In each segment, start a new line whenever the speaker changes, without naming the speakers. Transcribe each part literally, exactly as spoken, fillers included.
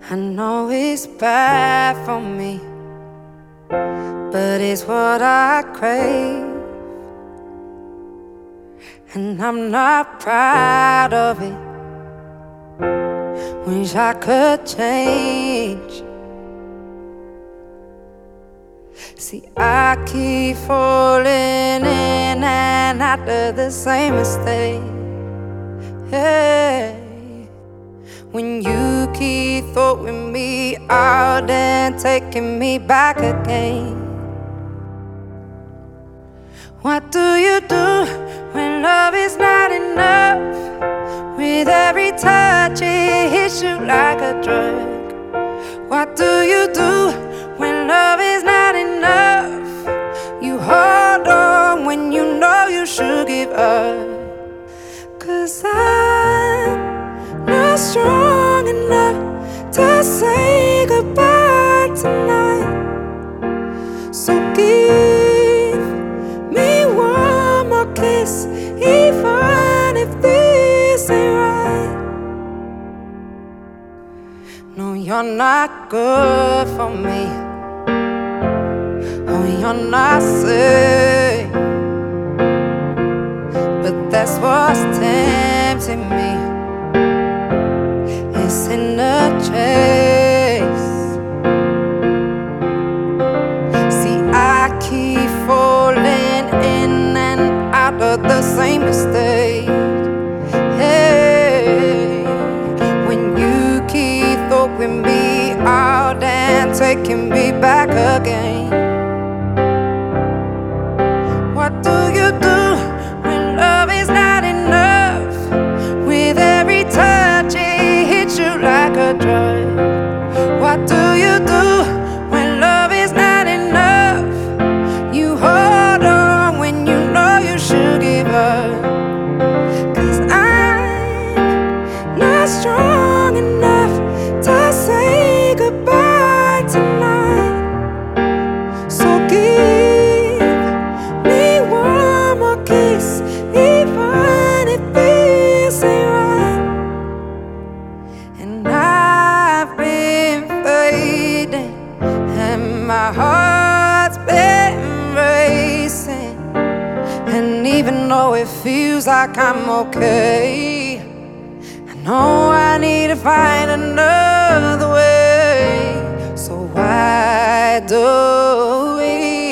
I know it's bad for me, but it's what I crave, and I'm not proud of it. Wish I could change. See, I keep falling in and out of the same mistake. Hey, when you keep throwing me out and taking me back again. What do you do when love is not enough? With every touch it hits you like a drug. What do you do when love is not enough? You hold on when you know you should give up. 'Cause I'm not strong enough to say goodbye tonight. So give me one more kiss, even if this ain't right. No, you're not good for me. Oh, you're not safe, but that's what's tempting me. It's in the chase. See, I keep falling in and out of the same mistake. Hey, when you keep throwing me out and taking me back again. What do you do when love is not enough? With every touch it hits you like a drug. What do you do when love is not enough? You hold on when you know you should give up. 'Cause I'm not strong enough to say goodbye tonight. So give me one more kiss, even if this ain't right. And I've been fading, and my heart's been racing. And even though it feels like I'm okay, I know I need to find another way. So why do we?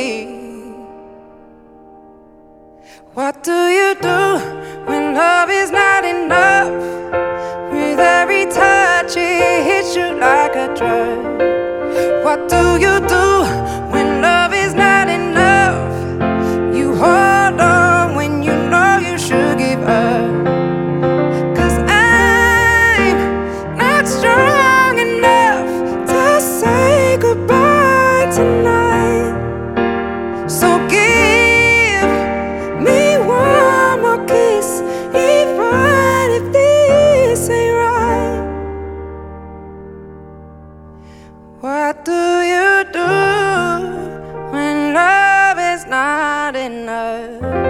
What do you do when love is not enough? With every touch it hits you like a drug. What do you do when love is not enough? You hold on when you know you should give up. 'Cause I'm not strong enough to say goodbye tonight. So give me one more kiss, even if this ain't right. What do you do when love is not enough?